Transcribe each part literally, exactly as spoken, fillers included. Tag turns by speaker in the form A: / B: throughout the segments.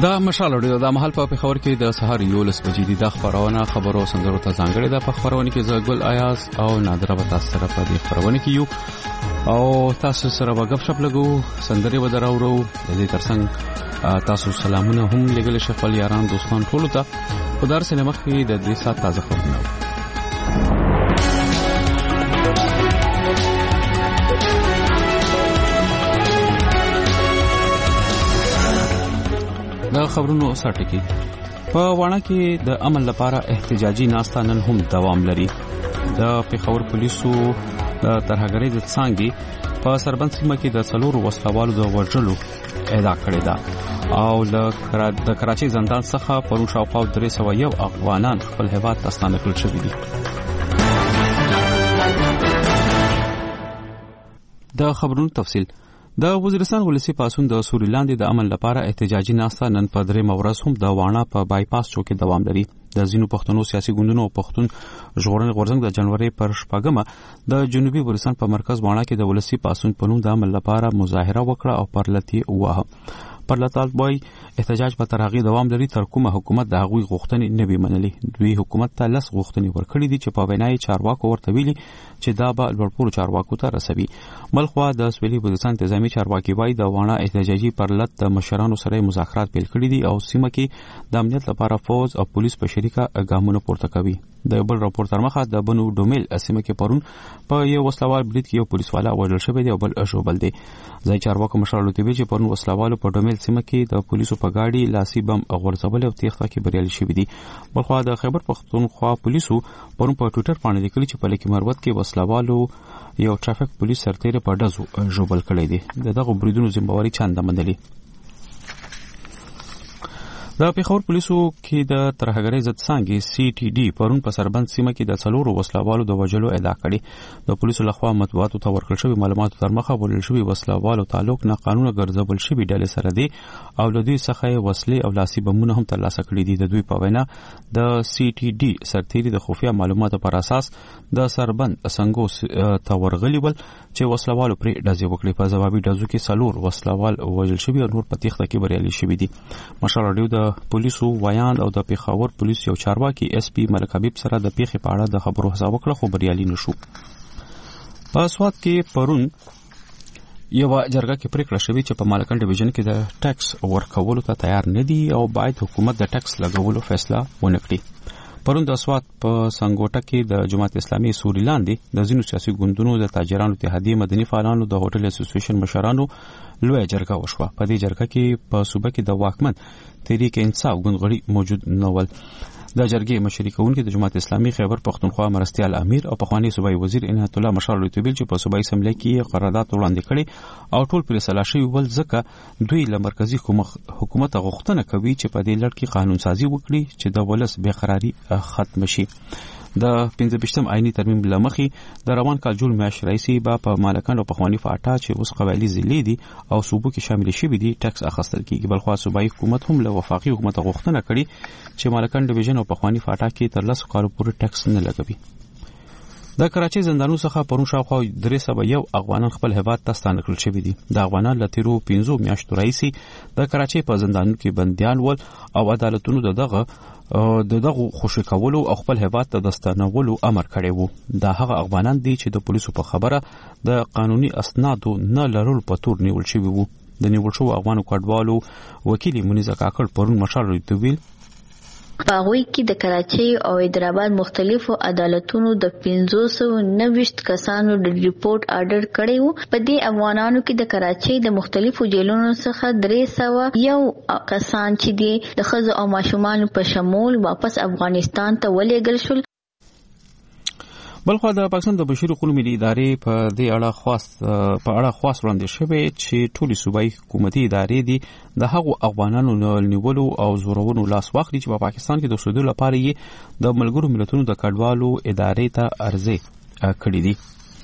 A: دا مشال اوري دا محل په خبر کې د سهار یولس بجې د خبرونه خبرو سندرو ته ځانګړي د خبرونه کې زګل آیاز او نادره به تاسو سره په دې خبرونه کې یو او تاسو سره وګپ شپ لګو سندري و دراورو د دې ترڅنګ تاسو سلامونه هم لګل شپل یاران دوستان ټول ته په دار سینما کې د دې سات تازه خبرونه د خبرونو سرټکی په وانه کې د عمل لپاره احتجاجي ناستا نن هم دوام لري د پیښور پولیسو د ترهګرۍ د څنګه په سربند سیمه کې د څلورو وسلوالو د وژلو اعلان کړی دا او د کراچۍ زندان څخه پرون شاوخوا درې سوه یو افغانان خپل هیواد ته ستانه کړل شوي دي د خبرونو تفصیل د وزیرستان ولسی پاسون د سوري لاندې د عمل لپاره احتجاجي ناستا نن په درې مورز هم د وانه په بایپاس چوک کې دوام لري د زینو پښتنو سیاسي ګوندونو او پښتون ژغورنې غورځنګ د جنوري پر شپږمه د جنوبي وزیرستان په مرکز وانه کې د ولسی پاسون په نوم د عمل لپاره مظاهره وکړه او پرلتی وه پرلطال بوي احتجاج په ترغی دوام لري تر کومه حکومت د هغوی غوښتنې نه به منلي دوی حکومت ته لس غوښتنې ورکړې دي چې په وینای چارواکو ورته ویلي چې دا به لوړپوړو چارواکو ته رسوي بلخوا د سویلي وزیرستان تنظیمي چارواکي وای د وانه احتجاجي پرلط د مشرانو سره مذاکرات پیل کړي دي او سیمه کې د امنیت لپاره فوج او پولیس په شریکه ګامونه پورته کوي د بل راپور تر مخه د بنو ډومیل سیمه کې پرون په یو وسلوال بریټ کې یو پولیس والا وژل شوی دی او بل اشوبل دی ځای چارواکو مشرانو ته ویل چې پرون وسلوالو په ډومیل سیمه کې د پولیسو په گاډي لاسي بم غورځول او تیښته کې بریالي شوی دي بلخوا د خیبر پختونخوا پولیسو پرون په ټوئیټر باندې لیکلي چې په لکه مروت کې وسلوالو یو ټرافیک پولیس سرتیری په ډزو ژوبل کړی دی دغه بریدونو ذمہواری چاند منلي د پیښور پولیسو کې د ترهګرۍ ضد څنګه سی ټي ډي پرون په سربند سیمه کې د څلورو وسلوالو د وژلو ادعا کړې د پولیسو لخوا مطبوعاتو ته ورکړل شوی معلوماتو تر مخه ولل شوی وسلوالو تعلق نه قانون ګرځول شوی ډلې سره دی او له دوی څخه وسلې او لاسي بمونه هم ترلاسه کړي دي د دوی په وینا د سی ټي ډي سرتیری د خفیه معلوماتو پر اساس د سربند څنګه ته ورغلی ول چې وسلوالو پرې ډزې وکړي په ځوابي ډزو کې څلور وسلوال وژل شوی او نور په تیښته کې بریالي شوي دي مشر رادیو د پولیسو ویان او د پیښور پولیس یو چارواکي اس پی ملک حبیب سره د پیښې په اړه د خبرو حساب وکړه خو بریالي نشو په سواد کې پرون یو جرګه کې پریکړه شوې چې په مالکان ډیویژن کې د ټیکس ورکولو ته تیار نه دي او باید حکومت د ټیکس لګولو فیصله ونه کړي پرون د سواد په سنگوټه کې د جماعت اسلامي سوري لاندې د زینو سیاسي ګوندونو د تاجرانو اتحادیه مدني فعالانو د هوټل اسوسییشن مشرانو لوی جرګه وشوه په دې جرګه کې په صوبه کې د واکمن تحریک انصاف ګوندغړي موجود نه ول د جرګې مشري کوونکي د جماعت اسلامي خیبر پختونخوا مرستيال امیر او پخوانی صوبایي وزیر عنایت الله مشال رتبیل چې په صوبایي اسمبلی کې قرارداد وړاندې کړي او ټول پر سلاشي ول ځکه دوی له مرکزی حکومت غوښتنه کوي چې په دې لړ کې قانون سازي وکړي چې د ولس بې قراری ختم شي د پنځه ویشتم آئینی ترمیم لمخې د روان کال جول میاشتې رئیسي با په مالکان او پخوانی فاټا چې اوس قبایلی ضلع دي او صوبو کې شامل شوي دي ټیکس اخیستل کیږي بلخوا صوبایي حکومت هم له وفاقي حکومت غوښتنه کړي چې مالکان ډیویژن او پخوانی فاټا کې تر لس کالو پورې ټیکس نه لګوي د کراچۍ زندانونو څخه پرون شاوخوا درې سوه یو افغانان خپل هیواد ته ستانه کړل شوي دي د افغانان له تیرو پنځو میاشتو راهیسې د کراچۍ په زندانونو کې بندیان ول او عدالتونو دغه د دغه خوشی کولو او خپل هیواد ته د ستنولو امر کړی وو دا هغه افغانان دي چې د پولیسو په خبره د قانوني اسنادو نه لرلو په تور نیول شوي وو د نیول شو افغانو کډوالو وکیل منیزه کاکړ پرون مشال ریتویل
B: باغوی کې د کراچۍ او حیدرآباد مختلفو عدالتونو د پنځه سوه نوي کسانو د ریپورت آرډر کړی وو په دې افغانانو کې د کراچۍ د مختلفو جیلونو څخه درې سوه یو کسان چې دي د ښځو او ماشومان په شمول واپس افغانستان ته ولېږل شول
A: بلخوا د پاکستان د بشري حقوقو ملي ادارې په دې اړه خاص په اړه خاص وړاندې شوی چې ټولي صوبایي حکومتي ادارې دي د هغو افغانانو نیولو او زورونو لاس واخلي چې په پا پاکستان کې د اوسېدو لپاره یې د ملګرو ملتونو د کډوالو ادارې ته عرضه کړې دي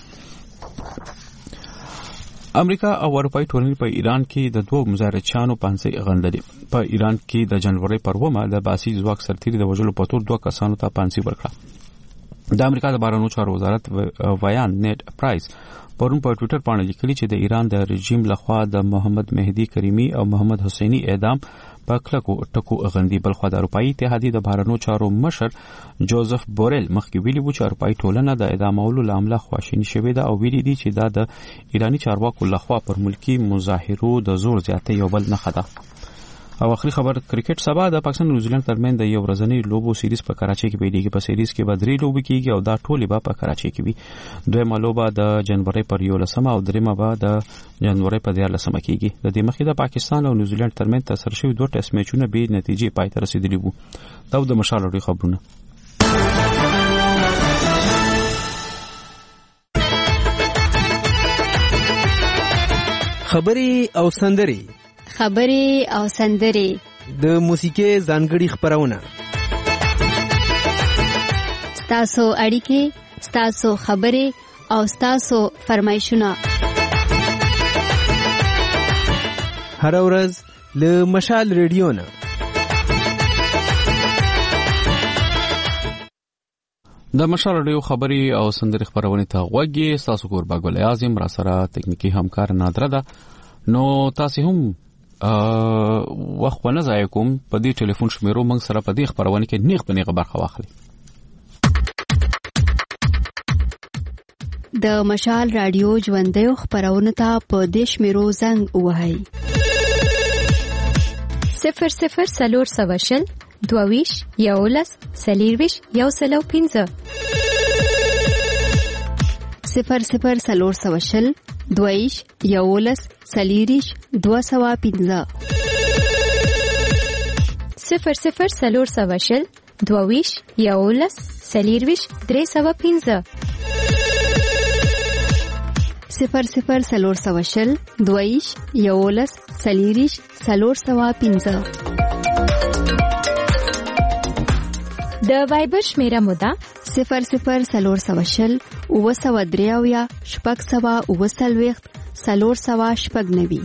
A: امریکا او اروپای ټولنې په ایران کې د دوه مظاهرچیانو پانسي غندلې په ایران کې د جنوري پر اوومه د باسي ځواک سرتیري د وژلو په تور دوه کسانو ته پانسي ورکړه د امریکا د بهرنیو چارو وزارت ویان نیټ پرایس پرون په ټوئیټر باندې لیکلي چې د ایران د رژیم لخوا د محمد مهدی کریمی او محمد حسینی اعدام په کلکو ټکو غندي. بلخو د اروپאי اتحادیې د بهرنیو چارو مشر جوزف بورل مخکې ویلي و چې اروپאי ټولنه د اعدامولو لامل خواشینی شوې ده او ویلي دي چې دا د ایرانی چارواکو لخوا پر ملکی مظاهرو د زور زیاتې یو بل نښه ده. او اخري خبر کرکټ سبا د پاکستان او نیوزیلند ترمن د یو ورځنی لوبو سیریز په کراچۍ کې پیلېږي. په سیریز کې به درې لوبې کېږي او دا ټولې به په کراچۍ کې وي. دویمه لوبه د جنوري پر یولسمه او دریمه به د جنوري په دیارلسمه کېږي. د دې مخکې د پاکستان او نیوزیلند ترمن ترسره شوي دوه ټیسټ میچونه به نتیجې پای ته رسیدلي وو. دا د مشال لري خبرونه.
C: خبري او سندري
D: خبري او سندري
C: د موسیقي ځانګړي خبرونه
D: ستاسو اړیکې ستاسو خبري او ستاسو فرمایشونه
C: هر ورځ له مشال ریډیو نه.
A: د مشال ریډیو خبري او سندري خبرونه ته غوږی. تاسو کوربه ګل اعظم را سره تکنیکی همکار نادره ده. نو تاسو هم وخت نه ضایع کوم په دې ټلیفون شمیرو موږ سره په دې خبرونه کې نیغ په نیغه برخه واخلي.
D: د مشال رادیو ژوندۍ خبرونه ته په دې شمیرو زنګ وهاي
E: صفر صفر سلور سواشل دوویش یولس سلیرویش یو سلو پینزه
D: صفر صفر سلور سواشل دویش یولس سلیریش دو سوا پینزه
E: صفر صفر سلور سواشل دوویش یولس سلیرویش درې سوا پینزه
D: صفر صفر سلور سواشل دویش یولس سلیریش سلور سوا پینزه.
E: د وایبر شمیره مودا
D: صفر صفر سلور سواشل او سوا دریاویا شپږ سوا او سلويخت سلور سوا شپږ نوي.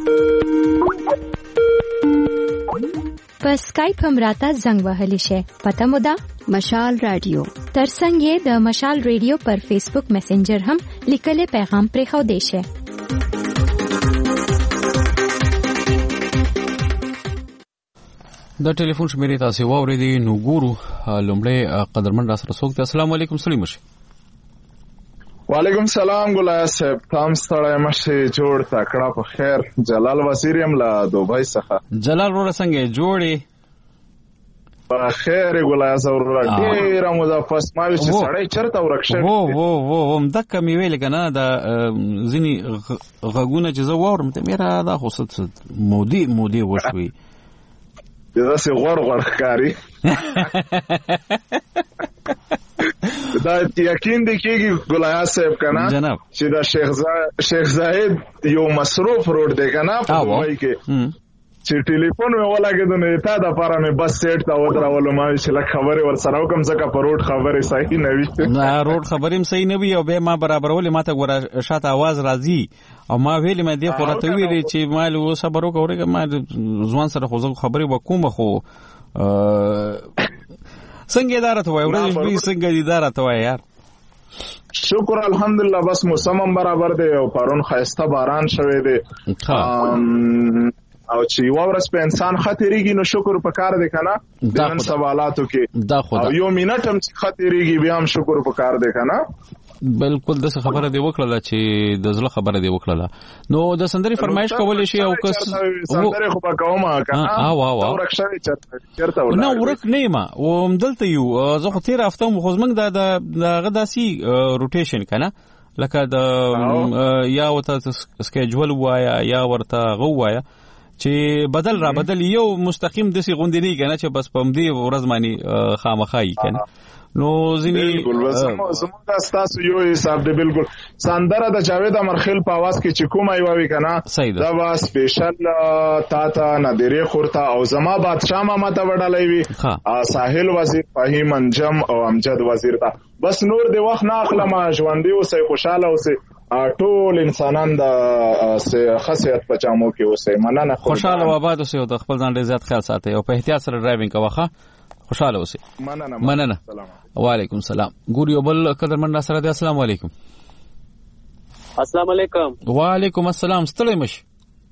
E: په سکایپ هم راته زنګ وهلی شي. پته مودا
D: مشال رادیو.
E: ترڅنګ یې د مشال ریډیو پر فیسبوک میسنجر هم لیکلي پیغام پرې خو دی شي.
A: د ټلیفون شمیرې تاسو واورېدې. نو ګورو لومړی قدرمن را سره څوک دی. السلام علیکم. سلام مشه.
F: وعلیکم سلام ګلای صاحب. تام ستړی مشه جوړ تکړه په خیر. جلال وزیر یم له دوبۍ څخه.
A: جلال ور څنګه جوړې؟
F: په خیر ګلای زور ډیر مو د فسماوي چې سړی چرته ورکشه.
A: وو وو وو هم د کمی ویل کنه د ځینی غغونه چې زه وورم ته میرا دا خو ست مودي مودي وشوي.
F: دا سه غور غور ښکاری. دا یقین دی کېږي ګلای صاحب کنه چې دا شیخ زاید شیخ زاید یو مصروف روډ دی کنه په وای کې چې ټلیفون مې ولاګېد نو تا د پاره مې بس سیټ تا ودرولم ما چې لا خبره ور سره کوم ځکه په روډ خبره صحیح نه وي. نه
A: روډ خبره هم صحیح نه وي او به ما برابرولې ماته ګوره شاته आवाज راځي او ما ویلې مې دې خورته ویلې چې ما له صبر وکړم ما ځوان سره خو خبرې وکوم خو څنګه اداره ته وای ورځ به څنګه اداره ته وای یار.
F: شکر الحمدلله بس موسم برابر دی او پرون خاسته باران شوه دی او چې یو ورځ په انسان خطرېږي نو شکر پکار دی کنه د نن سوالاتو کې او یو منټ هم خطرېږي بیا هم شکر پکار دی کنه.
A: بالکل د خبره دی وکړه چې د زړه خبره دی وکړه. نو د سندري فرمایش کولې شي او کس
F: سندري خو په کومه کنه
A: او او
F: ورکشوي چرته ولا
A: نو ورک نه ما و مدلته یو زه خو تیر هفته مو خو زمنګ د غداسي روټیشن کنه لکه د یا وته سکیجول وایا یا ورته غو وایا چې بدل را بدل یو مستقیم دسی غوندې نه کنه چې بس پم دی ورځ مانی خامخای کنه. نو ځینی
F: زموږ د تاسو یو حساب دی بالکل ساندره د جاوید امرخیل په आवाज کې چې کومه یووي کنه دا وا سپیشل تا ته نادری خورتا او زما بادشاہ ما ماته وډالای وی ساحل وزیر فهیم انجم او امجد وزیر تا بس نور دی وخت نه اخلم ژوندې اوسې خوشاله اوسې ټول انسانان د خاصیت پچامو کې اوسې مننه.
A: خوشاله و آباد اوسې او د خپل ځان ډیر زیات خیال ساتي او په احتیاط سره ډرایوینګ کوه. خوشاله اوسئ.
F: مننه
A: مننه. وعلیکم السلام. ګور یو بل قدرمن را سره دی. السلام علیکم.
G: السلام علیکم.
A: وعلیکم السلام. ستړی مش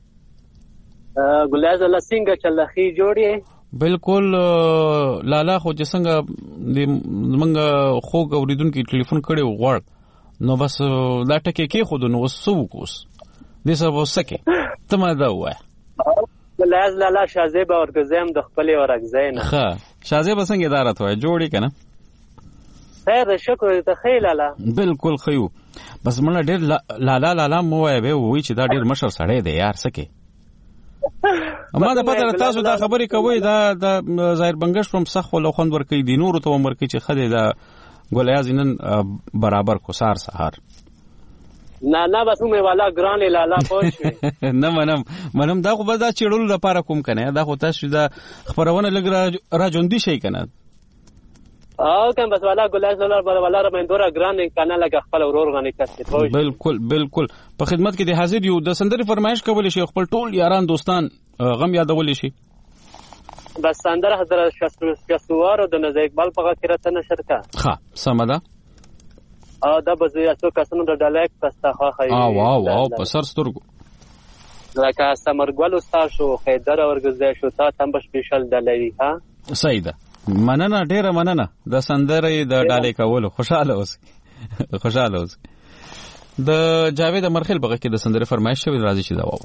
G: ګلایز الله څنګه چلخي جوړي؟
A: بالکل لالا خو چې څنګه د موږ خوګ اوریدونکو ټلیفون کړي وغوړ نو بس دا ټکی کې خود نو وسو کوس دې سبا وسکه ته ما دا وای
G: لاز لالا شازیبه ورګزم د خپل ورګزین
A: ښه شازیبه څنګه ادارت وای جوړی کنه
G: خیر شکر ته خیر لالا
A: بالکل خیو بس مړه ډیر لالا لالا مو وای به وای چې دا ډیر مشر سړی دی یار سکه اما دا پته تاسو دا خبرې کوي دا د ظاهر بنگش پرم سخ ول خوند ور کوي د نور ته عمر کې چې خدای دا ګولیاز نن برابر کو سار سحر
G: نه نه بس مې والا ګران لالا پوښ
A: نه منم منم دا خو به دا چړول لپاره کوم کنه دا خو تاسو دا خبرونه لګ را جوندي شي کنه
G: او کوم بس والا ګولیاز ولر والا رمندورا ګران کنه لګ خپل ورور غني کړي
A: بالکل بالکل په خدمت کې د حاضر یو د سندري فرمایش کول شي خپل ټول یاران دوستان غم یادول شي
G: بس سندره حضرت شاسوار د نزا اقبال په کې راته نشر کا
A: ښه سمدا
G: او دا به زه څو کسانو د ډالک پستا خو
A: او واو واو په سر سترګو
G: لکه سمرګل استاد شو خیدر اورګزای شو تا تم سپیشل دلوي ها
A: سیدا مننه ډیره مننه د سندره د ډالې کول خوشاله اوسئ خوشاله اوسئ د جاوید مرخل بغه کې د سندره فرمایش شوی راځي چې دا واو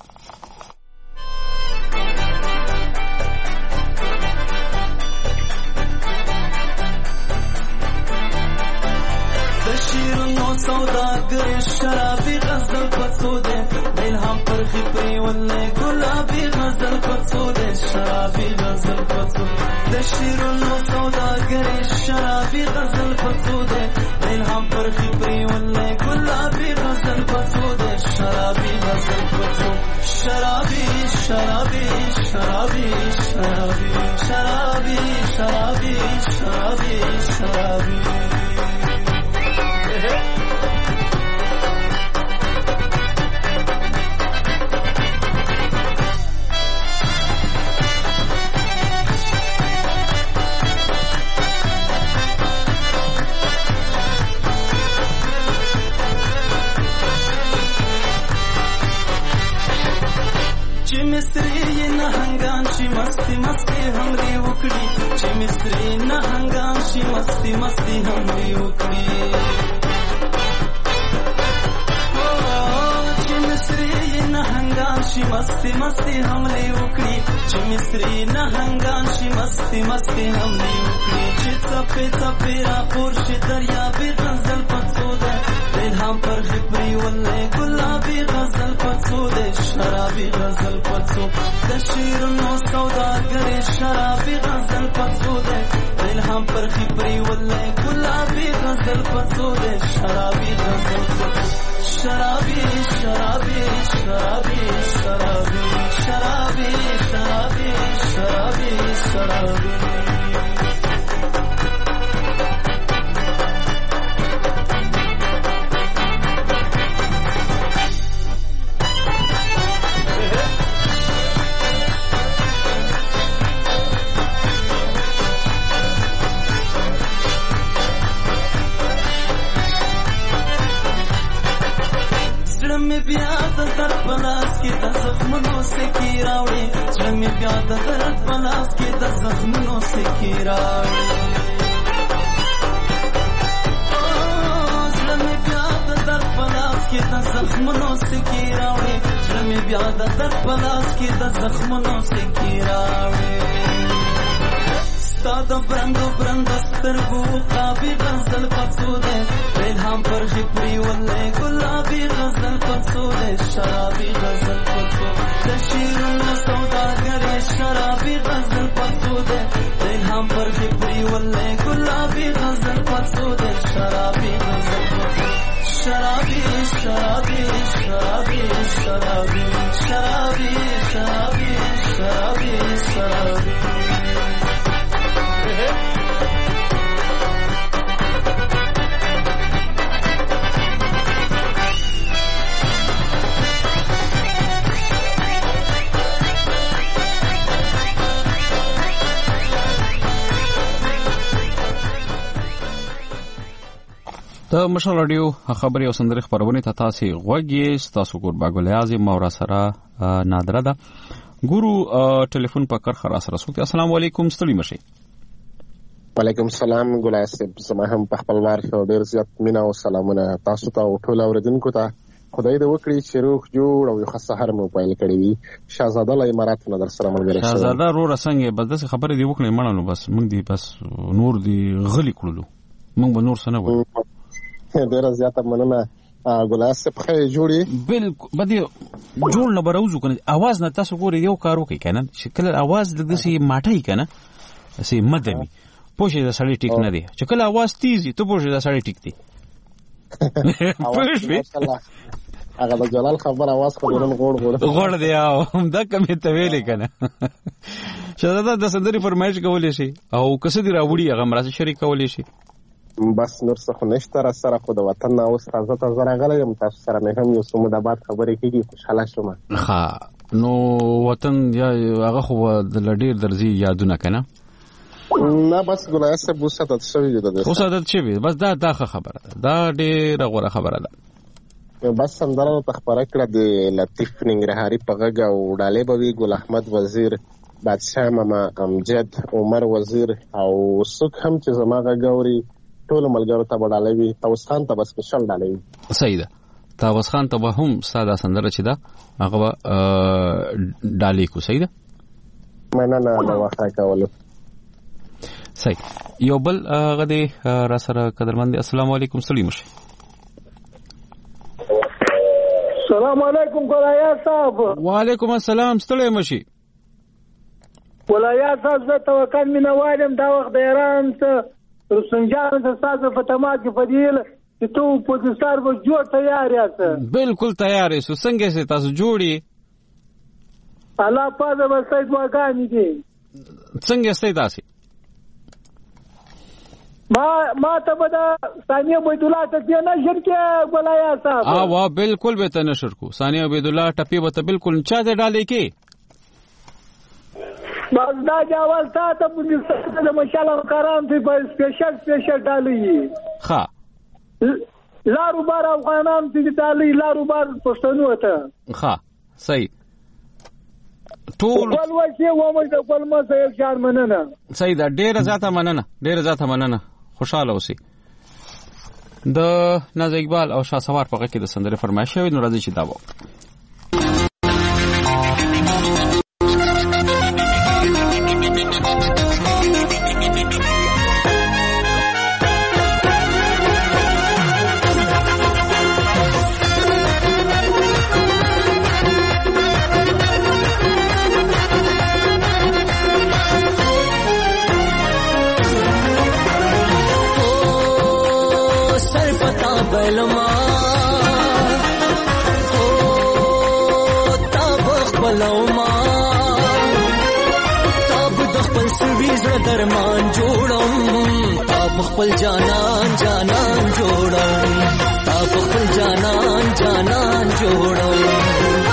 H: سوداگر شرابی غزل پسوده الهام پر خبری ولی گلابی غزل پسوده شرابی غزل پسوده دشیرون سوداگر شرابی غزل پسوده الهام پر خبری ولی گلابی غزل پسوده شرابی غزل پسوده شرابی شرابی شرابی شرابی شرابی شرابی شرابی شرابی مصری نهنگان شي مستی مستی همري وکړي چې مصری نهنگان شي مستی مستی همري وکړي چې مصری نهنگان شي مستی مستی همري وکړي چې مصری نهنگان شي مستی مستی همري وکړي چې څپې څپې را پور شي دریابي غزل پڅوده الهام پر خبري ولې ګلابي غزل پڅوده شرابي غزل پڅو د شیرونو سوداګر شرابي غزل پڅوده الهام پر خبري ولې ګلابي غزل پڅوده شرابي غزل پڅو شرابي شرابي شرابي شرابي شرابي شرابي شرابي شرابي پلاس کې د زخمونو سکی راوړي چې مې بیا د درد پلاس کې د زخمونو سکی راوړي چې مې بیا د درد پلاس کې د زخمونو سکی راوړي چې مې بیا د درد پلاس کې د زخمونو سکی راوړي ستا د برندو برند سترګو قابي غزل پڅوده الهام پر خبري ولې ګلابي غزل پڅوده شرابي غزل پڅوده د شیرونو سوداګر شرابي غزل پڅوده الهام پر خبري ولې ګلابي غزل پڅوده شرابي غزل پڅوده شرابي شرابي شرابي شرابي شرابي شرابي شرابي شرابي
A: د مشال رادیو خبري او سندري خبرونه ته تاسو غوږی تاسو ګور باګول اعظم مورا سره نادره ده ګورو ټلیفون په کار خلاص رسول. السلام علیکم ستړي مشي.
I: وعلیکم السلام ګلای صاحب زما هم په خپل وار شو ډیر زیات مینا او سلامونه تاسو ته او ټول اوریدونکو ته. خدای دې وکړي چې روغ جوړ او یو سحر مو پیل کړی وي. شاهزاده له امارات نه در سره ملګری شو.
A: شاهزاده رو رسنګ بس د خبرې دی وکړي مړ نو بس موږ دی بس نور دی غلی کړلو موږ به نور څه نه وایو.
I: ډیر زیات مننه ګلای صاحب خې جوړي
A: بالکل بدی جوړ نه براوزو کنه आवाज نه تاسو ګوري یو کار وکي کنه شکل आवाज د دسي ماټای کنه سي مدمي پوښي د سړی ټیک نه دی چې کله आवाज تیزي ته پوښي د سړی ټیک دی.
I: پوښي هغه د جلال خبر आवाज خو ډېر غوړ غوړ
A: غوړ دی او دا کمه ته ویلې کنه شاده د سندري فرمایش کولې شي او کس دی راوړي هغه مرسته شریک کولې شي.
I: بس نور څه خو نشته را سره خو د وطن او تازه تازه راغلی یم تاسو سره مې هم یو څه مدابات خبرې کېږي خوشحاله شوم.
A: ښه نو وطن یا هغه خو د لډیر درځي یادونه کنه
I: نه بس ګلای صاحب اوس عادت شوی دی.
A: اوس عادت شوی بس دا دا خبره ده دا ډېره غوره خبره ده.
I: بس سندره ته خبره کړه د لطیف ننګرهاري په غږ او ډالۍ به وي ګل احمد وزیر بادشاه ماما امجد عمر وزیر او څوک هم چې زما غږ اوري ټول ملګرو ته به ډالۍ وي. طاووس خان ته به سپیشل ډالۍ وي.
A: صحیح ده طاووس خان ته به هم ساده سندره چې ده هغه به ډالۍ کو. صحیح ده
I: مننه د وخت کولو.
A: صحیح یو بل هغه دی را سره قدرمن. السلام علیکم ستړي مشي.
J: السلام علیکم ګلای صاحب.
A: وعلیکم السلام ستړي مشي.
J: ګلای صاحب زه توکل مینه وایم دا وخت د ایران ته رسنجان ته تاسو په تماس کې فضیل چې تو په دې سر و جوړ تیار یاست.
A: بالکل تیار یې څنګه سي تاسو جوړي
J: الله پاک به سید واګانی دي
A: څنګه سي تاسو
J: ما ما ته بدا ثانیه بیت الله ته نه شرکه ګلای صاحب.
A: اه وا بالکل به ته نشر کو ثانیه بیت الله ټپی به ته بالکل چا دې ډالې کې
J: بس دا جواب تا ته په د مشالم کاران په سپیشل سپیشل ډالې
A: ښه
J: لارو بار افغانان دې ډالې لارو بار پښتنو ته
A: ښه صحیح ټول
J: ول وځي و مې د خپل مزه یو ځان مننه.
A: صحیح ده ډېر زیاته مننه ډېر زیاته مننه خوشاله اوسئ. د ناز اقبال او شاه سوار په کې د سندره فرمایش شوی نو راځي چې دا و
H: درمان جوړم تا خپل جانان جانان جوړم تا خپل جانان جانان جوړم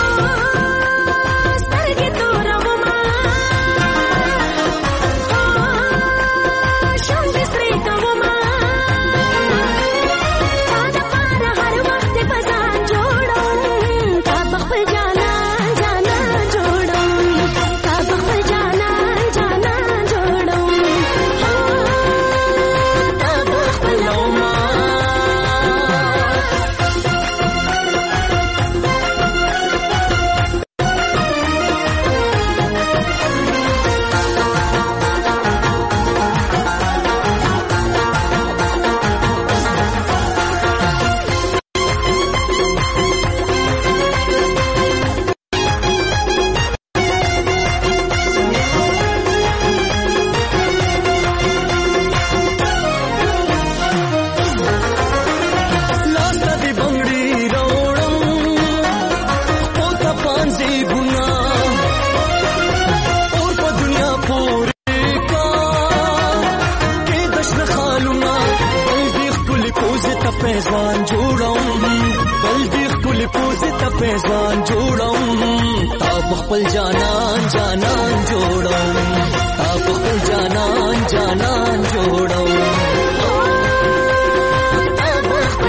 H: خپل جانان جانان جوړم تا خپل جانان جانان جوړم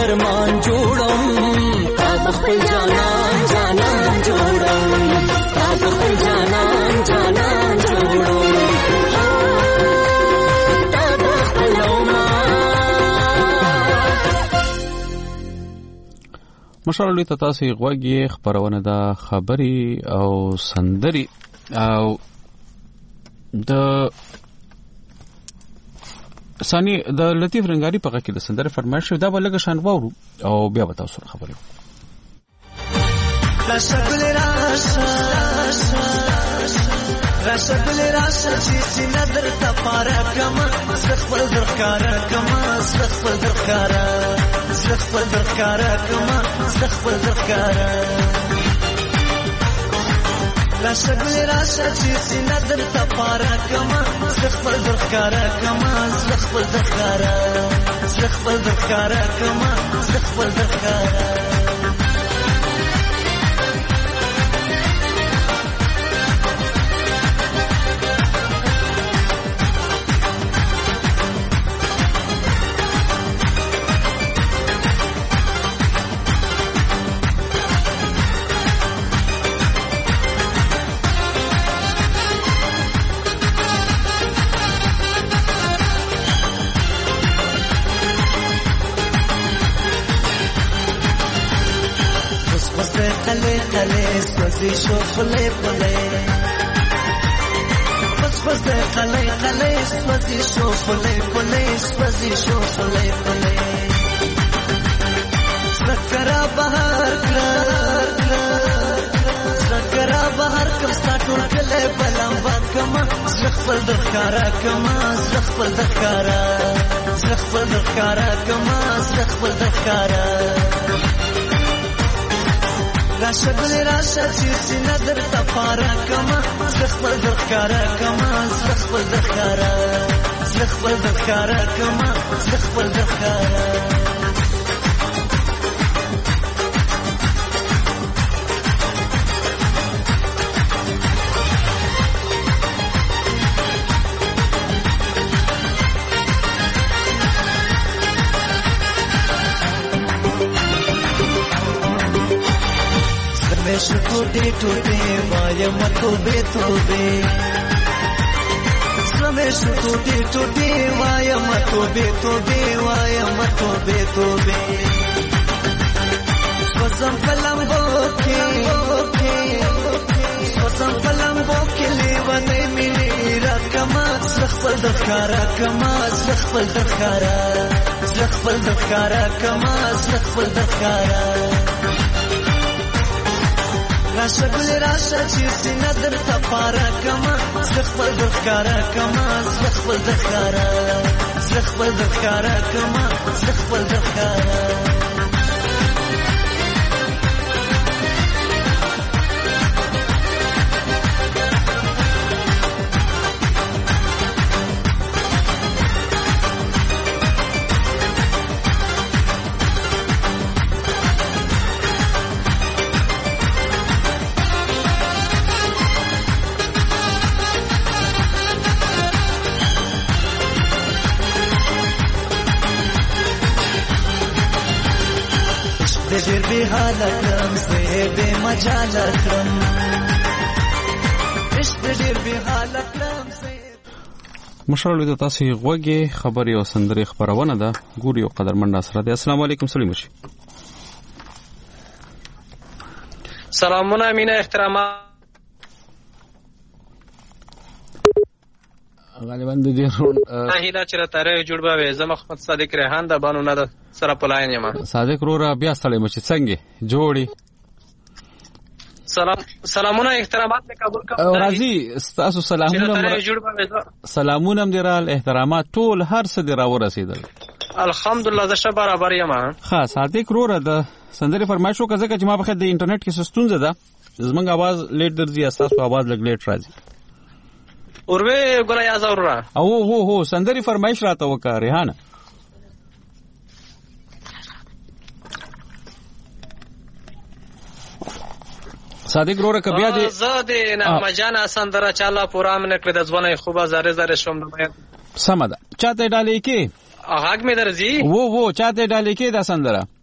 H: درمان جوړم تا خپل جانان جانان جوړم تا خپل جانان جانان جوړم تا خپل ما
A: مشالوي ته تاسو غوږی خبرونه د خبري او سندري او د ثاني د لطیف رنگاری په کې د سندره فرمایش دا ولګه شان وورو او بیا به تاسو خبرې
H: راشګل راشا راشګل راشا چې سینادر ته پاره کما زخپل درکارا کما زخپل درکارا زخپل درکارا کما زخپل درکارا راشګل راشا چې سینادر ته پاره کما زخپل درکارا کما زخپل درکارا زخپل درکارا کما زخپل درکارا شو خلې پلې بس بس خلې خلې سوځي شو خلې پلې سوځي شو خلې پلې سکرا بهر کړ سکرا بهر کم ساتو کله بلم وکما زخپل دکارا کما زخپل دکارا زخپل دکارا کما زخپل دکارا راشګل راشا چې سینادر ته پاره کما زخپل درکارا کما زخپل درکارا زخپل درکارا کما زخپل درکارا टूटे टूटे वायम तोबे तोबे समेश टूटे टूटे वायम तोबे तोबे वायम तोबे तोबे स्वसम पलंबो के स्वसम पलंबो के लेवने मिले रकमा زخپل دخارا کما زخپل دخارا زخپل دخارا کما زخپل دخارا راشګل راشا چې سینادر ته پاره کما زخپل دخارا کما زخپل دخارا زخپل دخارا کما زخپل دخارا ډېر به حالتم زه به مجالتم عشق ډېر به حالتم
A: مشرلو د تاسو غوږی خبري او سندري خبرونه ده ګوري او قدرمن ناصر ده. السلام علیکم سلیم شي.
G: سلامونه مینه احترامات
A: غالبا د دې رون
G: هیله چې تاریخ جوړ به زم محمد صادق ریحان د بانو نه سره پلاین یم.
A: صادق رورا بیا سړی مچ څنګه جوړي
G: سلام سلامونه احترامات می قبول کوم.
A: راضي تاسو سلامونه سلامونه درال احترامات ټول هر څه دی را ورسېدل
G: الحمدلله زه شه برابر یم.
A: ها صادق رورا د سندري فرمایشو کزه چې ما بخښه د انټرنیټ کې سستونزه ده زمنګ आवाज لیټ درځي اساس په आवाज لګ لیټ راځي
G: اوروي ګولای ازورا
A: او هو هو سندري فرمایش راته وکړه ریحانه. صادق رورا کبیا دې
G: زاده نه مجانا سندره چاله پورا من کړ د ځونه خوبه زاره زاره شوم د
A: سمدا چاته ډالې کې
G: هغه مې درځي
A: وو وو چاته ډالې کې دا سندره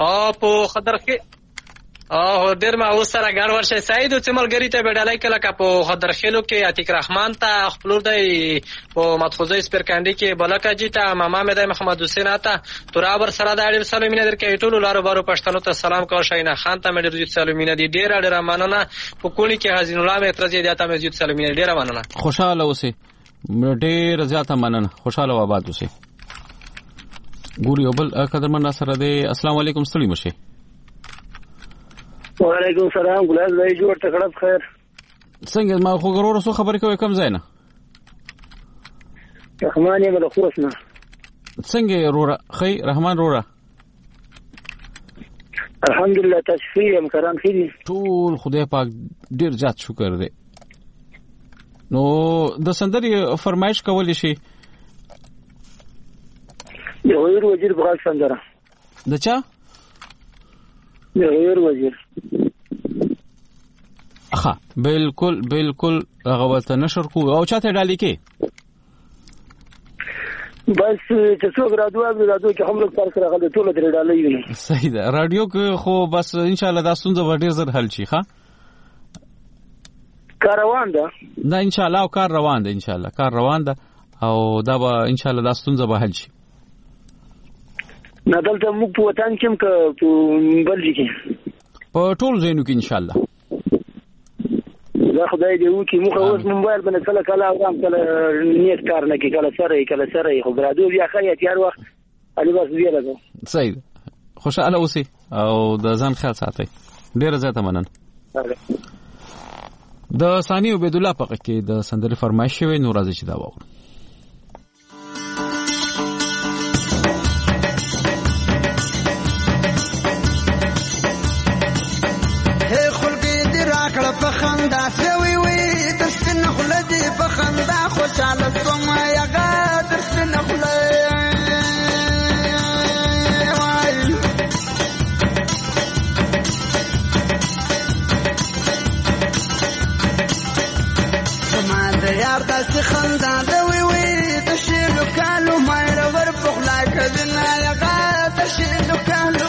K: او په خضرخیل او ډیر ما وسره ګډ ورشه سعید چې ملګری ته بدلای کله کا په خضرخیلو کې عتیق رحمان ته خپلور دی په مدخوزه سپرکندی کې بلکاجی ته ماما مې د محمد حسین اته ترابر سره د اړ سلامینه درکې ټولو لارو بارو پښتنو ته سلام کو شینا خان ته مې ډیر سلامینه دي ډیر ډیر مننه په کونی کې حزین الله مې اعتراض دی ته مې سلامینه ډیر مننه
A: خوشاله اوسې ډیر زیاته مننه خوشاله و آباد اوسې ګوري او بل قدرمن سره دی السلام علیکم ستړي مشه
J: وعلیکم السلام ګلال زای جوړ تکړه خیر
A: څنګه ما خو غرور سو خبرې کوي کم ځای نه
J: رحمان یې ملخوس نه
A: څنګه رورا خی رحمان رورا
J: الحمدلله تشفی ام کرام خېری
A: ټول خدای پاک ډیر زیات شکر دی نو د سندري فرمایش کول شي
J: یو غیر وزیر بغال سندره
A: د چا
J: یو غیر وزیر
A: اخا بالکل بالکل هغه وته نشر کو او چاته ډالي کې
J: بس چې څو رادیو او رادیو کې هم لږ فرق راغلی ټول درې ډالۍ وي
A: صحیح ده رادیو کې خو بس ان شاء الله دا ستونزه ډیر زر حل شي ښا
J: کار روان ده
A: دا ان شاء الله کار روان ده ان شاء الله کار روان ده او دا به ان شاء الله دا ستونزه به حل شي
J: نه دلته موږ په وطن کې هم په بلجیک کې
A: په ټول ځایونو کې ان شاء الله
J: دا خدای دې وکي موږ اوس موبایل باندې کله کله اورم کله نیت کار نه کوي کله سره کله سره خو رادیو بیا خیا تیار وخت علي بس بیا راځو
A: صحیح خوشاله اوسئ او د ځان خیال ساتئ ډیر زیاته مننه د ثاني عبید الله په کې د سندري فرمایش شوی نو راځي چې دا وره
H: فخندا سوي وي تسن خلدي فخندا خوشاله سما يا غادر سن خلدي سما د یار د خندا دوي وي تشيلو کالو ما ور بخلا کدنا يا غادر تشيلو کالو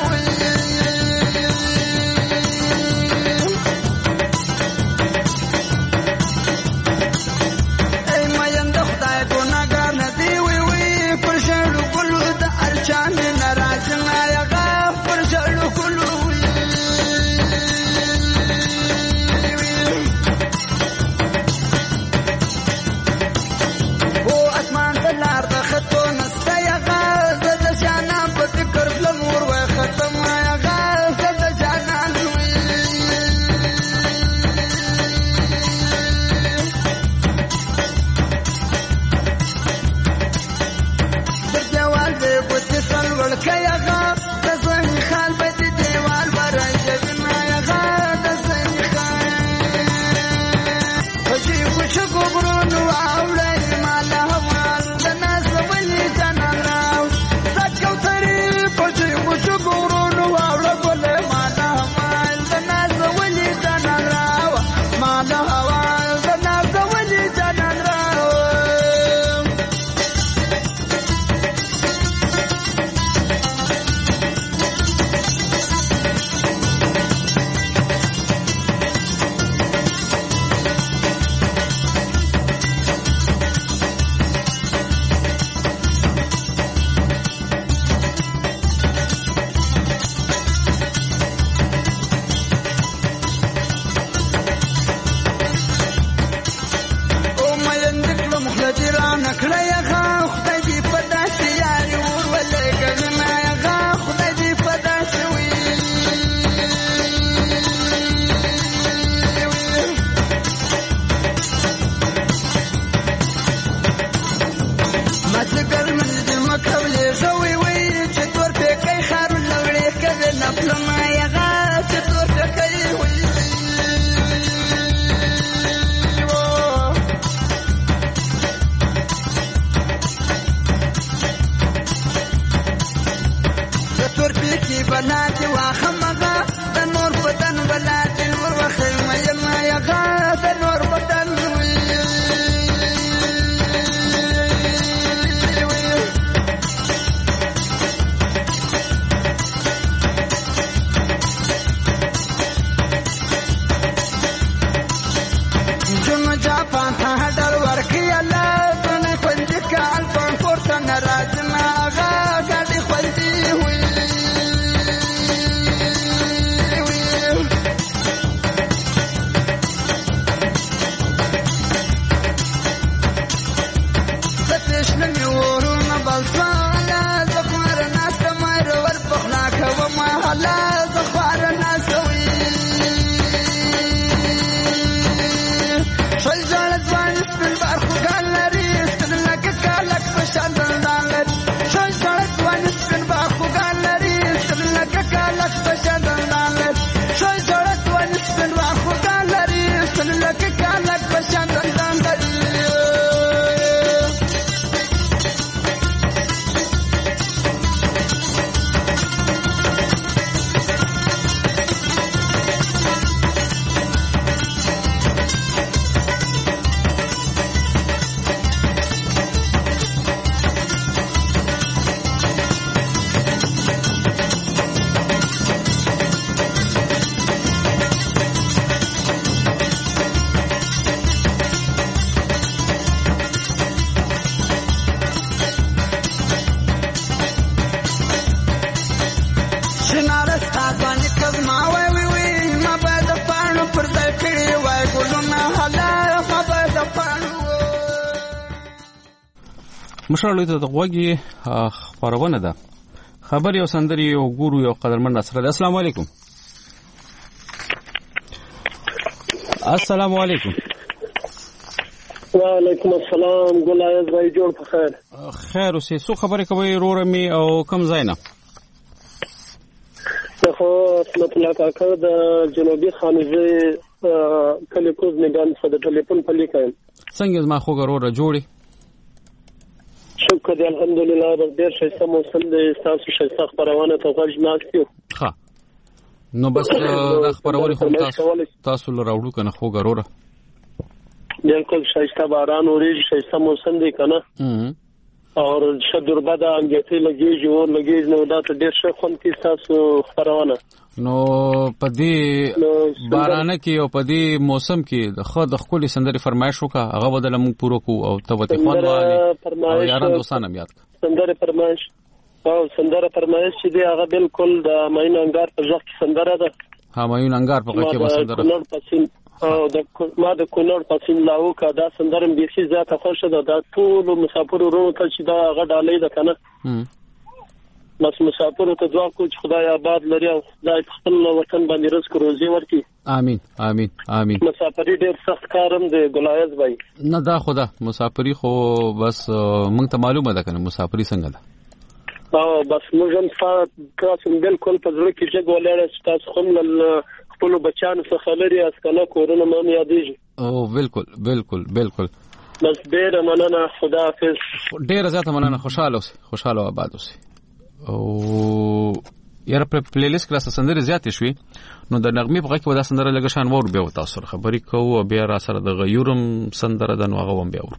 A: مشرالو ته د غوږی خبرونه ده خبر یو سندري او ګورو یو قدرمن سره. السلام علیکم. السلام علیکم.
L: وعلیکم السلام. ګلایز بھائی جوړ په خیر.
A: خیر اوسې. سو خبرې کوي رورمي او کم زینا
L: خو اسمت الله کاکا د جنوبي خانزه کلی کوز میدان په ټلیفون په لیکایم.
A: څنګه ما خو ګرور جوړي؟
L: شکر دی الحمدلله. بس ډیر ښه موسم دی. تاسو ښه خبرونه ته غوږ ناستیو.
A: ښه نو بس د خبرونه خو تاسو تاسو لراوړو کنه خو ګروره
L: بالکل ښه باران اوري ښه موسم دی کنه اور شدربه د انګیتی لګیږي او لګیږي نو دا ته ډیر ښه خون کې تاسو خبرونه
A: نو پدې بارانه کې او پدې موسم کې د خو د خپل سندري فرمایش وکړه هغه بدل موږ پورو کو او توته خوان والي او یاران دوستانه یاد
L: سندري فرمایش او سندره فرمایش چې دی هغه بالکل د ماین انګار په ځخ کې سندره ده.
A: ها ماین انګار په کې به سندره
L: او د ما د کونړ پسین لاو کا دا سندره به شي زیاته خوښه ده. دا ټول مسافر ورو ته چې دا هغه ډالې ده کنه بس مسافر ته دعا کو چې خدای آباد لري او خدای خپل وطن باندې رزق روزي ورکړي.
A: امين امين امين.
L: مسافری ډېر سخت کارم دی ګلایز بھائی.
A: نه دا خدا مسافری خو بس موږ ته معلومه ده کنه مسافری څنګه ده.
L: او بس موږ هم تاسو بالکل په ځل کې چې ګولړه تاسو هم خپل بچانو څخه لري اس کنه کورونه مې یادېږي.
A: او بالکل بالکل بالکل.
L: بس ډېر مننه. خدا حافظ.
A: ډېر زیاته مننه. خوشاله اوسئ خوشاله او آباد اوسئ. او یاره په پلی لیست کې راځه سندري زیاتې شوې نو د نغمې په کې ودا سندره لګ شان ور به تاسو خبرې کوو بیا را سره د غیورم سندره د نوغه وم بیا ور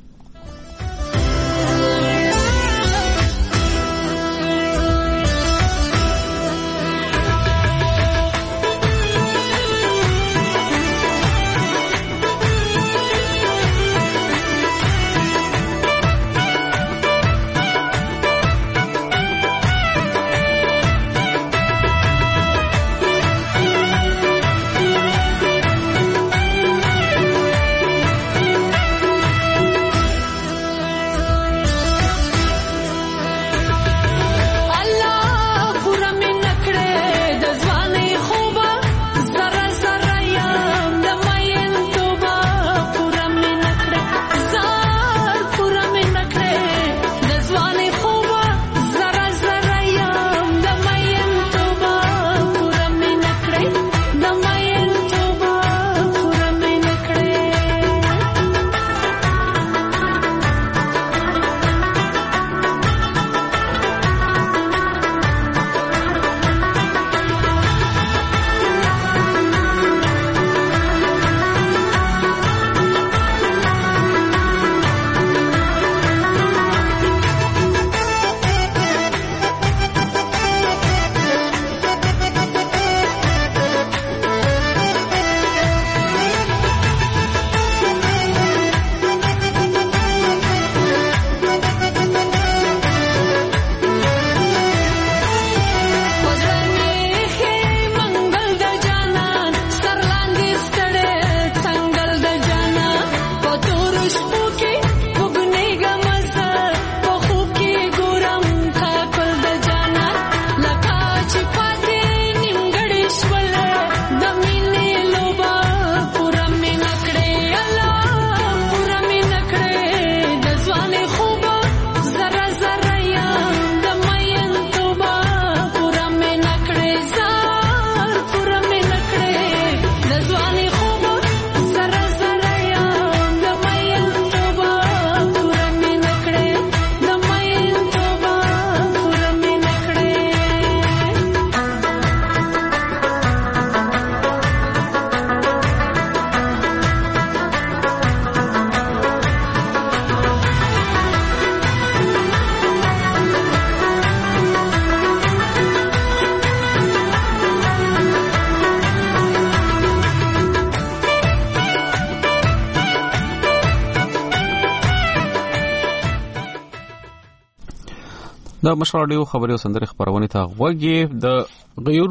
A: د مشرالو خبري او سندري خبرونه ته غوږی د غیور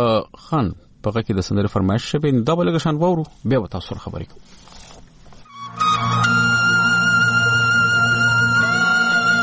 A: خان په کې د سندري فرمایش شوی دا بلګ شان وورو بیا به تاسو خبرې کوم.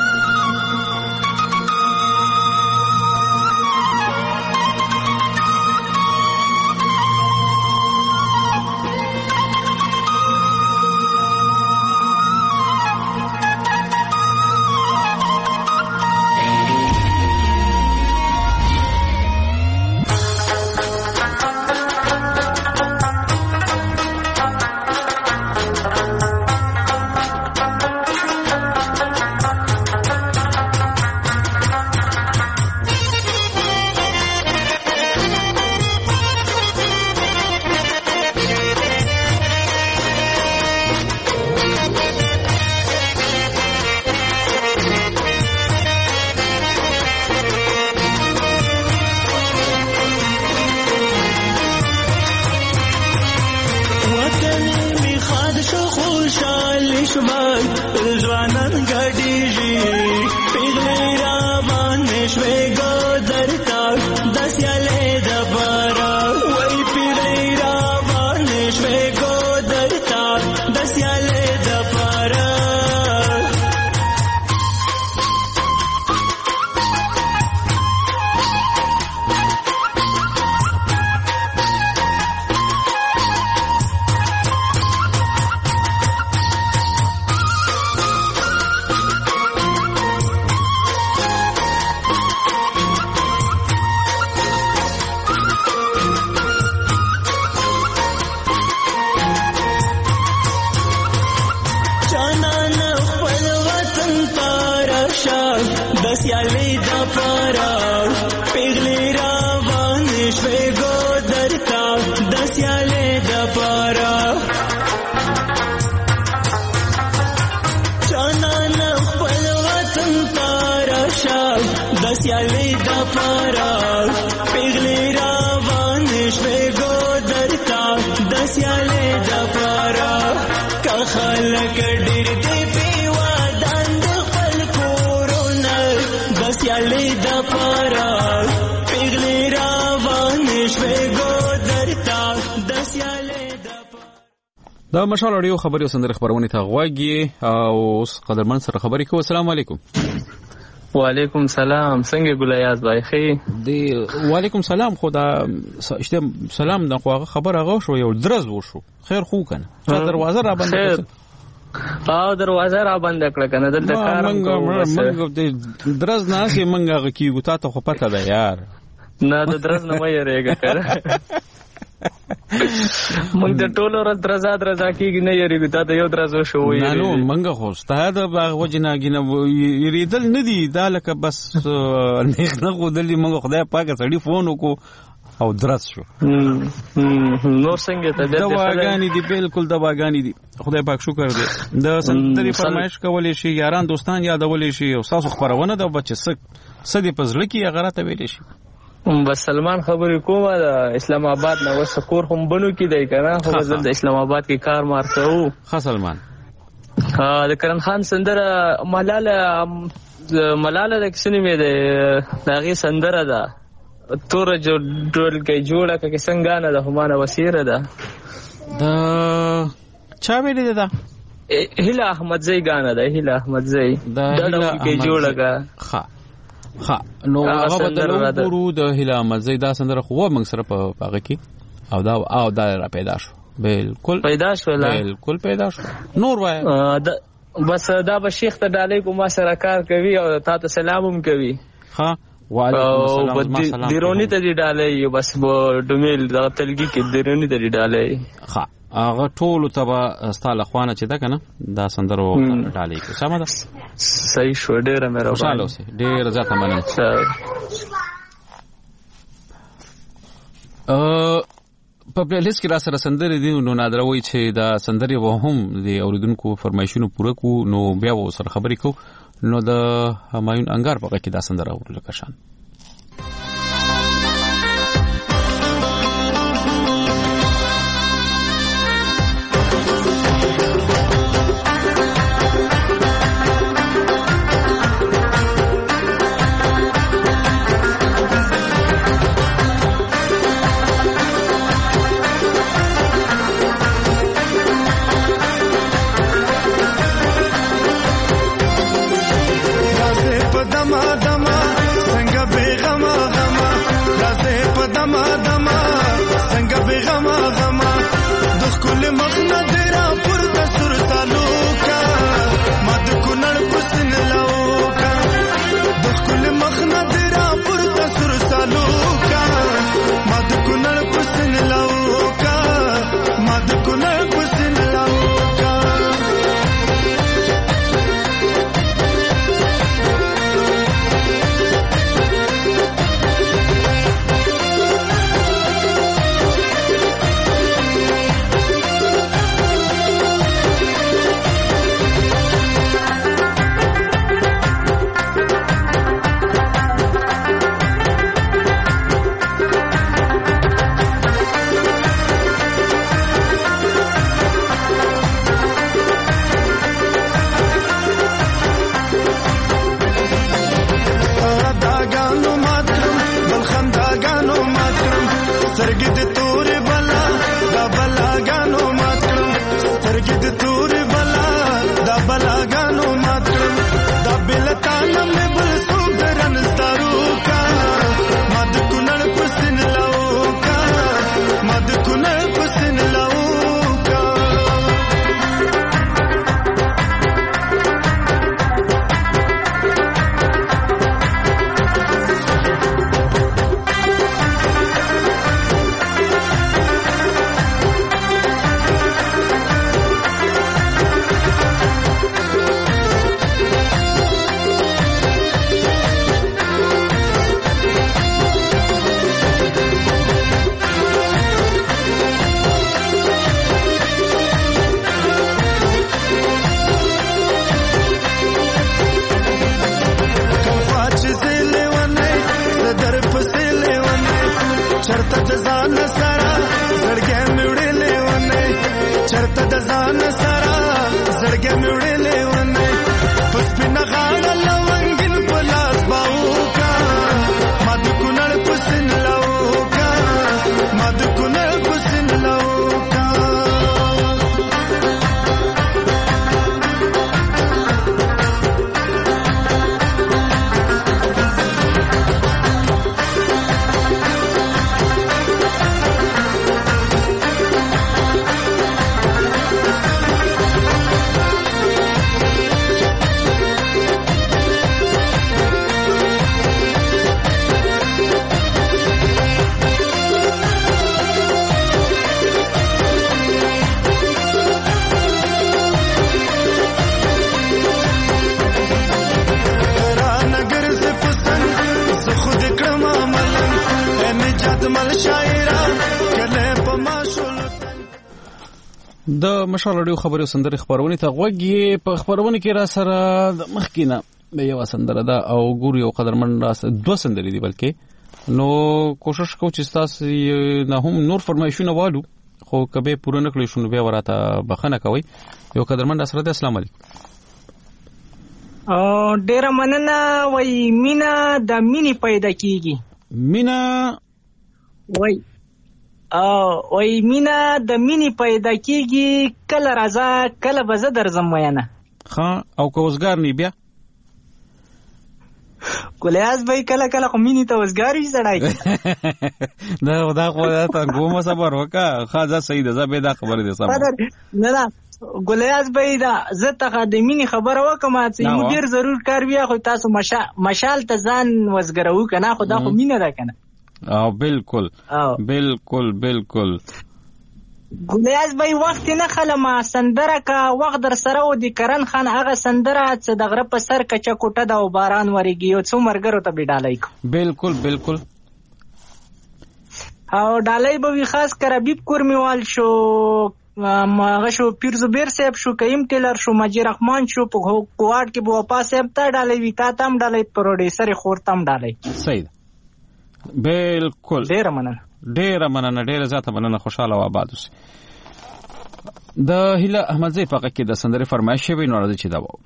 H: دشمن ځوانان ګډیږي پیغلې را باندې شوې ګودر تا د سیالې د بارا وای پیغلې را باندې شوې ګودر تا د سیالې د بارا سیالې د پارا پیغلې را باندې شوې ګودر تا د سیالې د پارا جانان خپل وطن پارا شاه د سیالې د پارا پیغلې را باندې شوې ګودر تا د سیالې د پارا که خلک ډېر دې سیالې د پارا پیغلې را باندې شوې ګودر تا د سیالې د
A: دا مشال اړیو خبري سندره خبرونه ته غواګي او اوس قدرمن سره خبرې کوو. السلام علیکم.
M: وعلیکم سلام. څنګه ګلیاز بای خې
A: دی؟ وعلیکم سلام. خدا اشته سلام د خواغه خبر هغه شو یو درز وشو خیر خو کنه چې دروازه را باندې
M: او دروازه را بند کړه کنه دلته کار
A: منګ منګ د درز نه کې منګه کیږي تا ته خو پته ده یار.
M: نه د درز نه مې ریګه کړه منګ د ټولو ورځ درزا درزا کیږي نه یریږي تا ته یو درز شو وي.
A: نه نو منګه خو ستاد باغ وجناګینه یریدل نه دی دا لکه بس نه نه غودلی منګه خدای پاک سړی فون وکړو او درس شو.
M: نور څنګه ته
A: دواګانی دي؟ بالکل دواګانی دي. خدای پاک شکر دې. د سندري فرمایش کولې شي یاران دوستان یادولې شي او تاسو خبرونه د بچ سک سدي پزړه کې هغه راته ویلې شي.
M: بس سلمان خبرې کومه د اسلام آباد نو سکور هم بنو کې دی کنه خو د اسلام آباد کې کار مارته وو.
A: ها سلمان
M: ها د کرن خان سندره ملاله ملاله د کسنې مې ده داغي سندره ده تور جو ډول کې جوړه کې څنګه نه د همانه وسیره ده
A: د چا ویلې ده؟
M: هیله احمد زئی غانه ده. هیله احمد زئی د ډول کې جوړه کا
A: ها ها نو هغه بدلو ورو د هیله احمد زئی دا سندره خو موږ سره په هغه کې او دا او دا را پیدا شو. بالکل
M: پیدا شو.
A: بالکل پیدا شو. نور وای
M: بس دا به شیخ ته ډالې کو ما سره کار کوي او تاسو سلام هم کوي.
A: ها وعلیکم السلام.
M: دیرونی ته دی ډالې بس بو ډومیل دا تلګي کې دیرونی ته دی ډالې.
A: ها هغه ټول تبا ستاله خوانه چې دا کنه دا سندرو ډالې کو سم ده.
M: صحیح شو. ډیره مې راوړل.
A: خوشاله اوسه. ډیره ځکه مننه. ا په پلیلیست کې را سره سندرې دي نو نادروي چې دا سندرې و هم د اوریدونکو فرمایشونو پوره کو نو بیا و سره خبرې کو نو د همایون انګار په کې دا سندره ورلکه شان.
N: سترګې د تور بلا دا بلاګانو مات کړم سترګې د تور بلا دا بلاګانو مات کړم دا بلتانه مې بل څوک درنځدارو کا ما د کونړ په سین لاو کا ما د کونړ په سین لاو کا چرته د ځان سره زړګې مې وړلې ونه چرته د ځان سره زړګې مې وړلې ونه پس په غاړه لونګین په لاس باو کا ما د کونړ په سین لاو کا ما د کونړ په سین لاو کا
A: د مشال رادیو خبري سندري خبرونه ته غوږی په خبرونه کې را سره د مخکینه به یو سندره ده او ګور یو قدرمن را سره دوه سندري دي بلکې نو کوشش کوم چې تاسو نه هم نور فرمایشونه والو خو کبه پوره نکړی شنو بیا وراته بخنه کوي یو قدرمن را سره السلام علیکم
O: او ډیر مننه وای مینا د مینی پیدا کیږي
A: مینا
O: وای او وای مینا د مینی پیدا کیږي کله راځه کله به زه درځم وینه
A: ها او کوزګار نی بیا
O: کلیاس به کله کله خو مینی ته وزګار وي سړای
A: دا دا خو ته ګومه صبر وکا خاصه صحیح ده زه به دا خبره دي صبر
O: نه نه ګلیاس به دا زه ته د مینی خبره وکم چې مدیر ضرور کار بیا خو تاسو مشال ته ځان وزګرو کنه خو دا خو مینه ده کنه
A: او بالکل بالکل بالکل
O: ګلیاس به وخت نه خلما سندره کا وخت در سره و دي کرن خان هغه سندره چې د غره په سر کچا کوټه دا باران وريږي او څو مرګرو ته بډالای کو
A: بالکل بالکل
O: او ډالای به خاص کر حبیب کورمیوال شو ماغه شو پیر زبیر صاحب شو کیم ټیلر شو مجید رحمان شو په کوارد کې بو واپس صاحب ته ډالای وی تا تام ډالای پروډوسر خورتم ډالای
A: صحیح بالکل
O: ډیر مننه
A: ډیر مننه ډیر زیاته مننه خوشاله و آباد اوسئ د هیله احمدزی په کې د سندري فرمایش شوی نو راځي چې دا و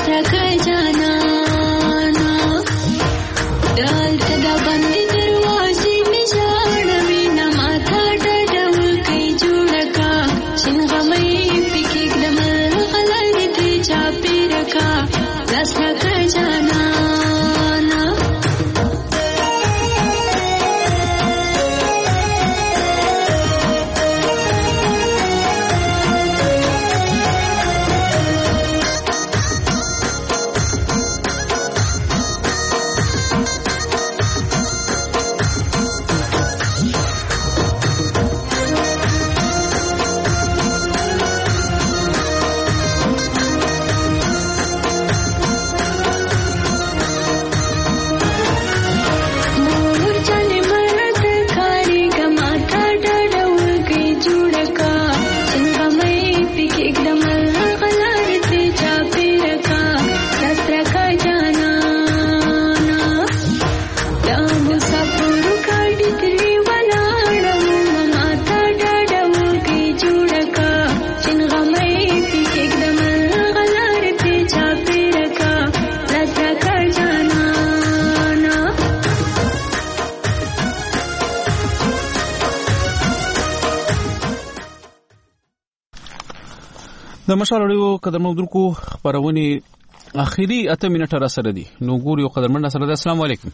A: د مشال اړیو قدرمن درکو خبرونه اخیری اته منټه را سره دي نو ګوري قدرمن سره ده. السلام علیکم.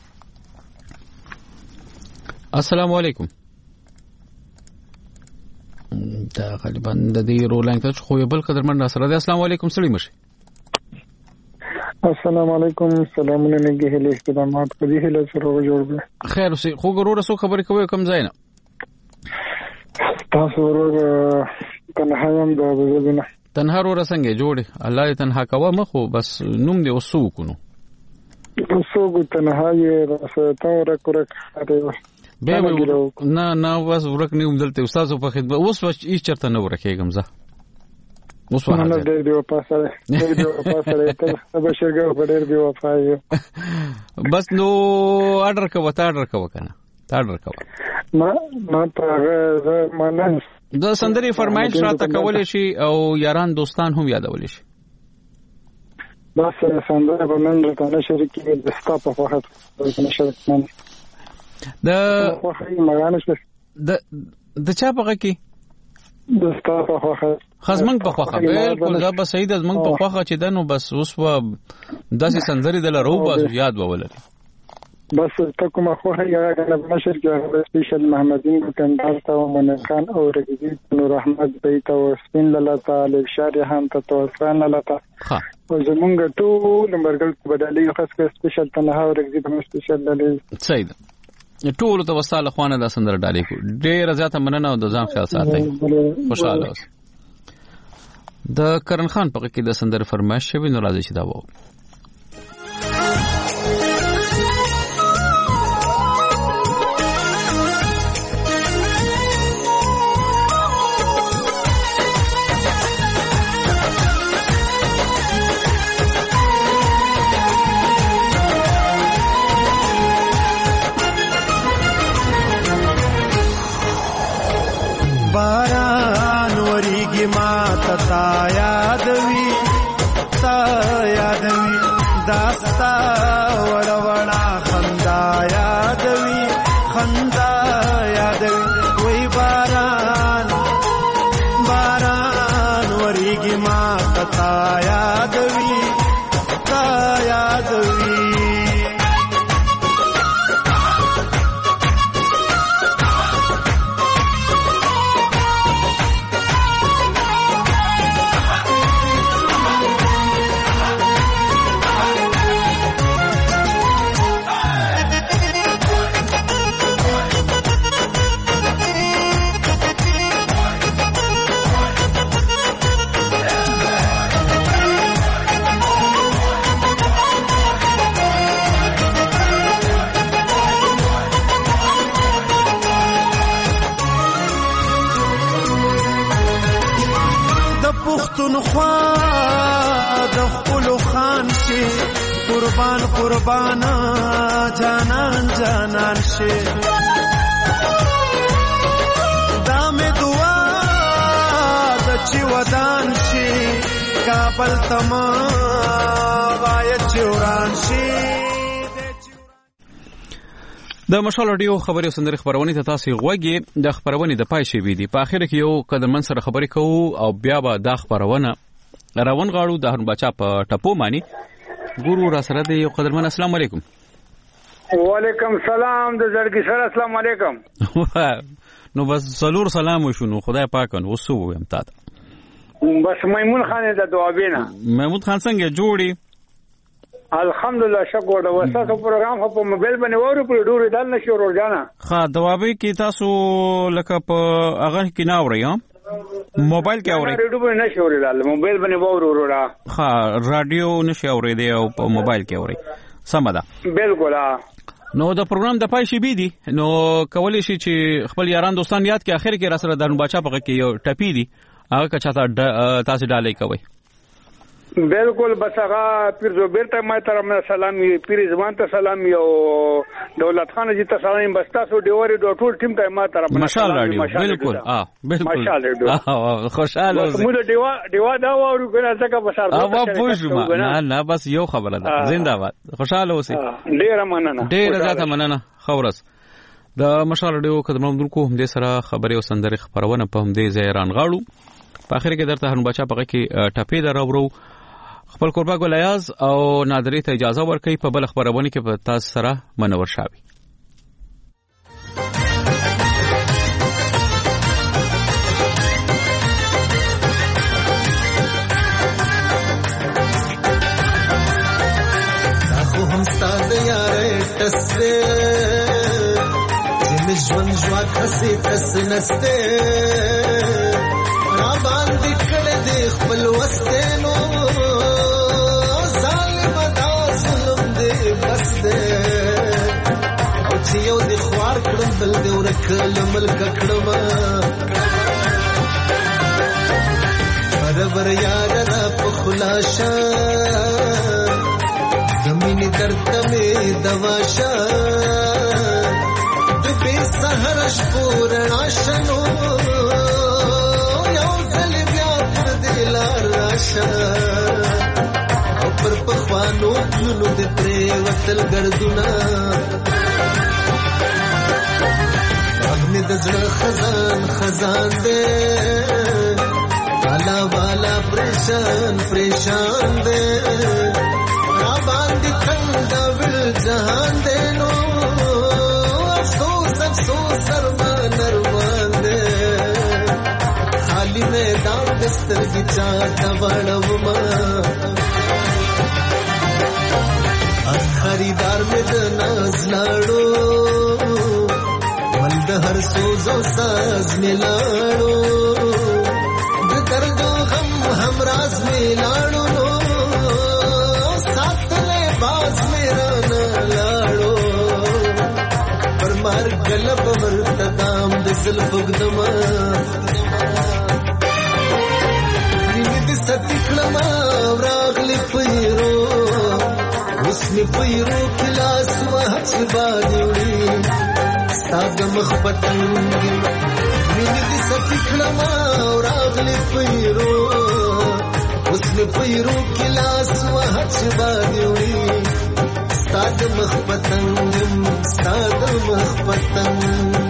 A: السلام علیکم. دا غالبا د دې رولینګ ته خو یو بل قدرمن سره ده. السلام علیکم سړي مشه.
P: السلام علیکم. سلامونه نګه هله اقدامات کوي هله سره جوړ به
A: خیر اوسې خو ګورو رسو خبرې کوي کم ځای نه
P: تاسو ورو تنها هم د وزبنه
A: تنها ورو څنګه جوړ الله دې تنها کوه مخو بس نوم دې وسو کونو
P: وسو کو تنها یې راسته ورک ورک
A: به نه نه واس ورک نیوم دلته استاد په خدمت اوس هیڅ چرته نه ورکېږم زه اوس واه
P: نه دې دی په سره دې دی په سره ته بشرګه په ډېر دی وفای
A: بس نو آرډر کوه تا آرډر کوه کنه تا آرډر کوه
P: ما ما ته ما نه
A: د سندري فرمایش راته کولې شي او یاران دوستان هم یادولې شي
P: بس سندره په نن راته نشر کې د ستا په وخت نشر من
A: د
P: خوخي مغانه شو
A: د د چا په کې
P: د ستا په وخت
A: خزمنګ په خوخه بالکل دا به سید زمنګ په خوخه چې دنو بس اوس و داسې سندري د لرو باز یاد وولل
P: بس تا کومه خوخه یا کنه نشر کې سپیشل محمدین کندهار ته ومن خان او رګزی نور احمد بیت او سپین لاله تعالی شارحان ته توسان لاله
A: ها
P: او زمونږ ټول مرګل بدلې خاص کې سپیشل تنها او رګزی په سپیشل لاله
A: سید ټول ته وساله خوانه د سندر ډالې کو ډېر زیاته مننه او د ځان خیال ساتي خوشاله اوس د کرن خان په کې د سندر فرمایش شوی نو راځي چې دا وو
N: باران وریږي ما تا یادوي تا یادوي داستا وړ وړا خندا یادوي خندا یادوي وای باران باران وریږي ما تا یادوي تا یادوي قربان قربان جانان جانان شي دا مې دعا د چې ودان شي کابل تما غایت چوران شي
A: د مشال رادیو خبري سندري خبرونه ته تاسو غوږی د خبرونه د پای شي وی دي په اخر کې یو قدرمن سره خبرې کوو او بیا به د خبرونه روان غاړو د هرن بچا په ټپو مانی ګورو را سره د یو قدرمن السلام علیکم
J: وعلیکم سلام د زړګي سره السلام علیکم
A: نو بس سلور سلام وشونو خدای پاک نو وسو ويم تاسو
J: بس میمون خان د دوابینا
A: میمون خان څنګه جوړي
J: الحمدلله شکر د وساتو پروګرام په موبایل باندې وره په ډوري دل نشو ورجانا
A: ها دوابي کې تاسو لکه په هغه کې نه اوري موبایل کې اوري
J: ریډیو باندې نشو ورېدل موبایل باندې وره ورا
A: ها رادیو نشو اوري دی او په موبایل کې اوري سم ده
J: بالکل
A: نو د پروګرام د پای شي بي دي نو کولی شي چې خپل یاران دوستان یاد کې اخر کې را سره درن بچا پکې کې یو ټپی دي هغه که چاته تاسو ډالۍ کوي
J: بالکل بس هغه پیر زبیر ته ما تر سلام پیر زمان ته سلام یو دولت خان جی ته سلام بس تاسو دیوري د ټول ټیم ته ما تر
A: مشال رادیو بالکل اه بالکل
J: مشال رادیو
A: خوشاله
J: اوسئ موږ دیوا دیوا دا وورو کنه ځکه بشار
A: او پوښتنه نه نه بس یو خبره ده زنده باد خوشاله اوسئ
J: ډیر مننه
A: ډیر زیاته مننه خورس د مشال رادیو خدمت درکو هم دې سره خبري او سندري خبرونه په هم دې زیران غاړو په اخر کې درته هرن بچا پکې کې ټپې دراورو خپل قربا ګلیاز او نادری ته اجازه ورکړي په بل خبرونه کې په تاسو سره منور شاوي
N: خو هم ستاسو یارې تسته چې ژوند ژوند خسي تس نسته را باندې کړه دې خپل وستنو یو د خوار کړم بل د ورکل ملک کړم برابر یاد را په خلاصا زمين درد مې دواشه د به سحر شپور ناشنو یو ځل بیا پر دلار راشه او پر پخوانو نو د پرې وتل ګرځونه د زړه خزان خزان دې والا والا پریشان پریشان دې را باندې څنګه ول جهان دې نو افسوس افسوس ارمان ارمان دې خالی میدان دستر کی چاټ وړو ما خریدار مې د ناز لاړو د هر سوز او ساز ملاړو د درد غم هم راز ملاړو نو ساتلې باز میرا نه لاړو پر مار قلب ورتدام د زلف وګدما دې ستکلم راغلی پیرو وسنی پیرو کلاس وحچ باندې تاګ مخ پټنګ ویني دې سپکلم او راغلی پیرو اوسنه پیرو کلاس وحچ باندې وړي تاګ مخ پټنګ تاګ مخ پټنګ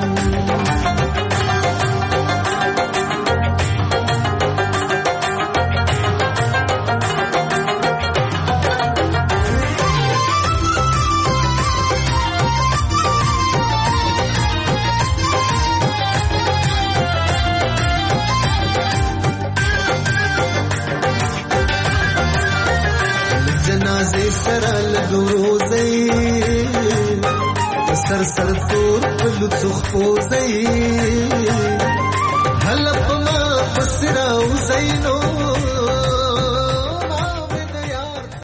N: سر سر تور پلو تخپو زی حلب ما پسراو زینو